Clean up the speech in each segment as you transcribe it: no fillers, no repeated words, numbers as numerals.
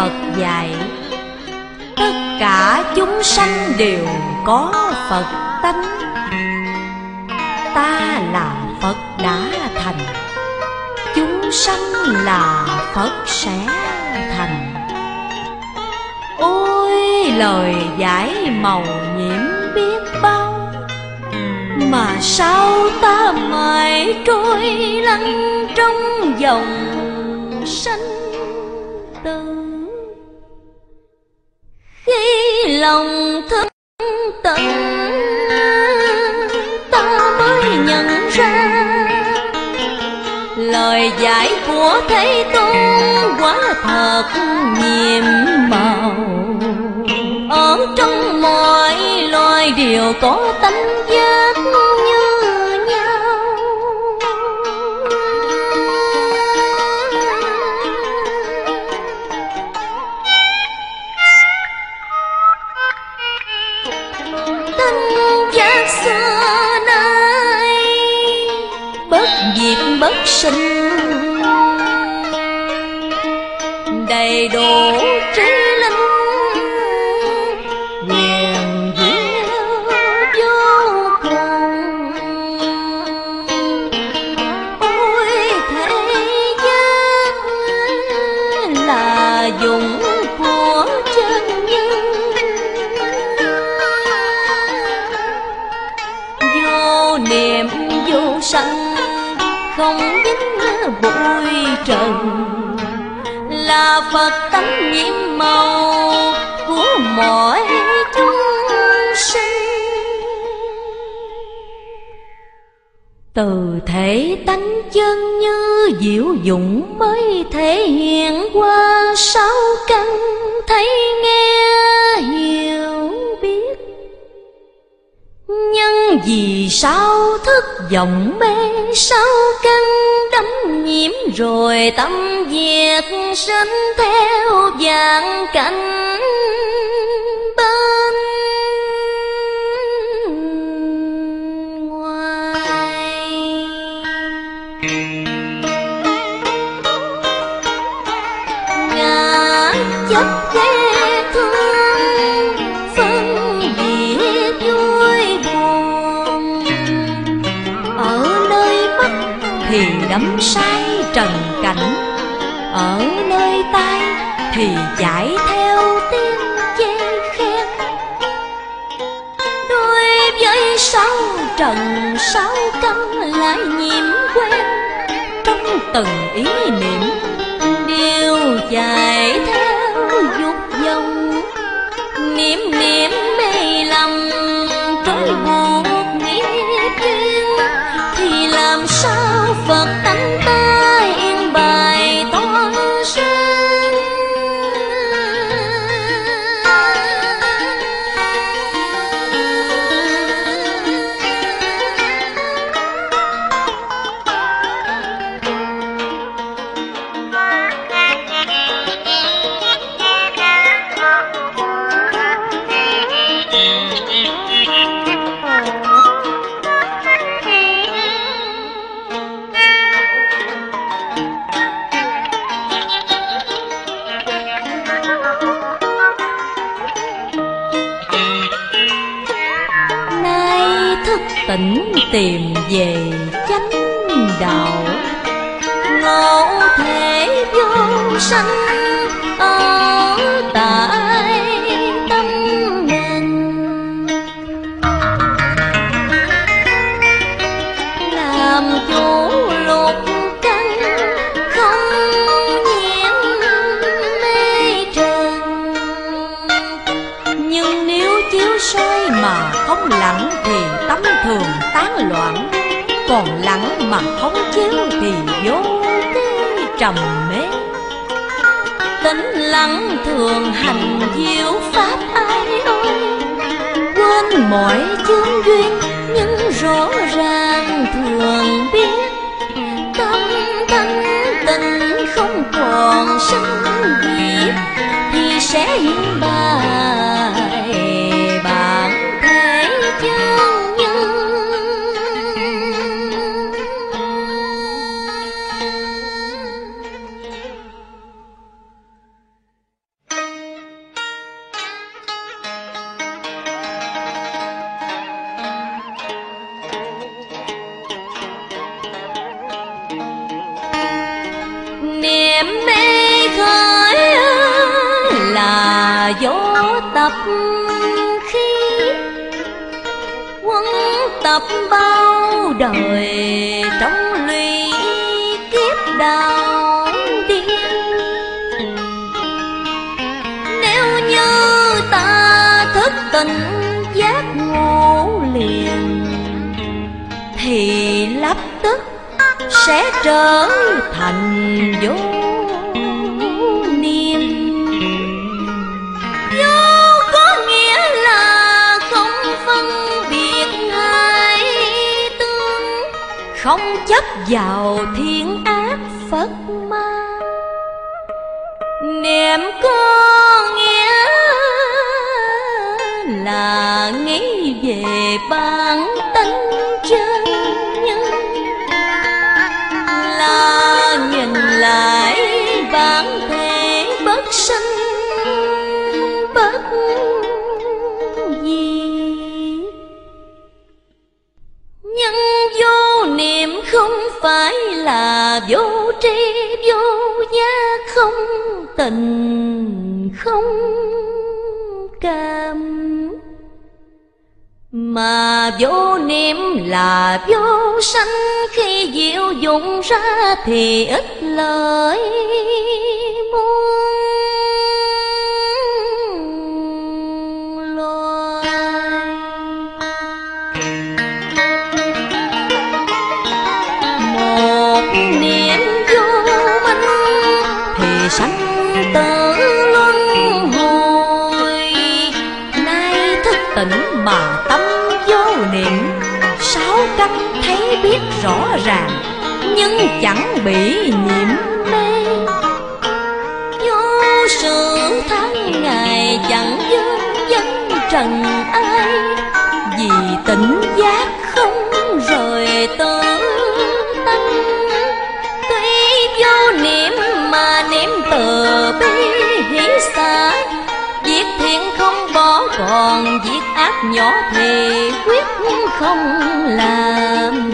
Phật dạy, tất cả chúng sanh đều có Phật tánh. Ta là Phật đã thành, chúng sanh là Phật sẽ thành. Ôi lời giải màu nhiệm biết bao, mà sao ta mãi trôi lăn trong dòng sanh tử. Khi lòng thức tận, ta mới nhận ra lời giải của Thế Tôn quả thật nhiệm màu. Ở trong mọi loài đều có tánh giác như nhau. Tánh giác xưa nay bất diệt bất sinh, đầy đủ trí linh, quyền diệu vô cùng. Ôi thế gian là dụng của chân nhân, vô niệm vô sanh, không dính bụi trần, là Phật tánh nhiệm màu của mọi chúng sinh. Từ thể tánh chân như diệu dụng mới thể hiện qua sáu căn, thấy nghe hiểu biết. Nhưng vì sao thức vọng mê, sáu căn đắm nhiễm rồi tâm diệt sinh theo vạn cảnh bên ngoài. Ngã chấp ghê thương, phân biệt vui buồn. Ở nơi mắt thì đắm say trần cảnh, ở nơi tai thì chạy theo tiếng chê khen. Đối với sáu trần sáu căn lại nhiễm quen, trong từng ý niệm đều chạy theo dục vọng. Niệm niệm mê lầm trói buộc nghĩa duyên, thì làm sao Phật tánh ta yên bài tỏa sáng. Tỉnh tìm về chánh đạo, ngộ thể vô sanh ở tại tâm mình. Làm chủ lục căn không nhiễm mê trần, nhưng nếu chiếu soi mà không lặng thì tấm thường tán loạn, còn lặng mà không chiếu thì vô cái trầm mê. Tĩnh lặng thường hành diệu pháp ai ơi, quên mọi chướng duyên nhưng rõ ràng thường biết. Tâm thanh tịnh không còn sinh diệt, thì sẽ hiện bài bản thể chân nhân. đời trong lũy kiếp đạo điên. Nếu như ta thức tỉnh giác ngộ liền, thì lập tức sẽ trở thành vô niệm. Vô có nghĩa là không phân biệt hai tướng, không chấp vào thiên ác Phật ma. Niệm có nghĩa là nghĩ về bản tánh chân nhân, là nhìn lại bản thể bất sinh bất diệt. Nhưng vô niệm không phải là vô tri vô giác, không tình không cảm, mà vô niệm là vô sanh. Khi diệu dụng ra thì ít lời muôn loài. Một niệm vô minh thì sanh tử luân hồi. Nay thức tỉnh mà tâm vô niệm, sáu căn thấy biết rõ ràng, nhưng chẳng bị nhiễm mê. Vô sự tháng ngày chẳng vương vấn trần ai, vì tỉnh giác không rời tự tánh. Tuy vô niệm mà niệm từ bi hỷ xả, việc thiện không bỏ, còn việc ác nhỏ thì quyết không làm.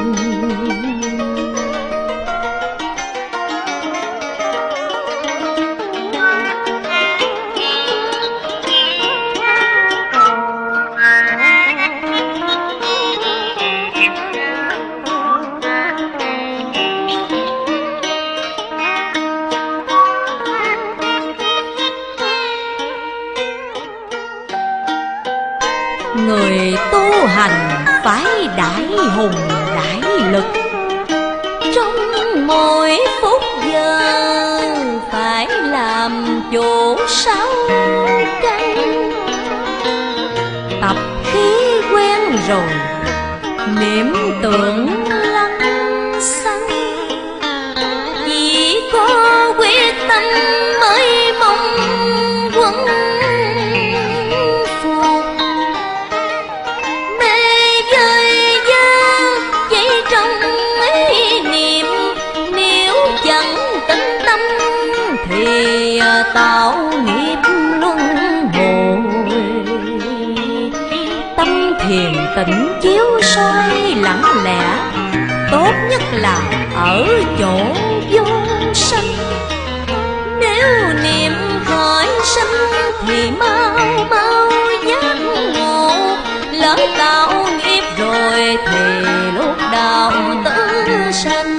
Người tu hành phải đại hùng đại lực, trong mỗi phút giờ phải làm chủ sáu căn. Tập khí quen rồi, niệm tưởng lăng xăng, chỉ có quyết tâm mới mong quân phục. Mê chơi giác chỉ trong mấy niệm, nếu chẳng tĩnh tâm thì tạo nghiệp luân hồi. Tâm thiền tĩnh chiếu soi lặng lẽ, tốt nhất là ở chỗ vô sanh. Nếu niệm khởi sanh thì mau mau giác ngộ, lỡ tạo nghiệp rồi thì lúc đạo tử sanh.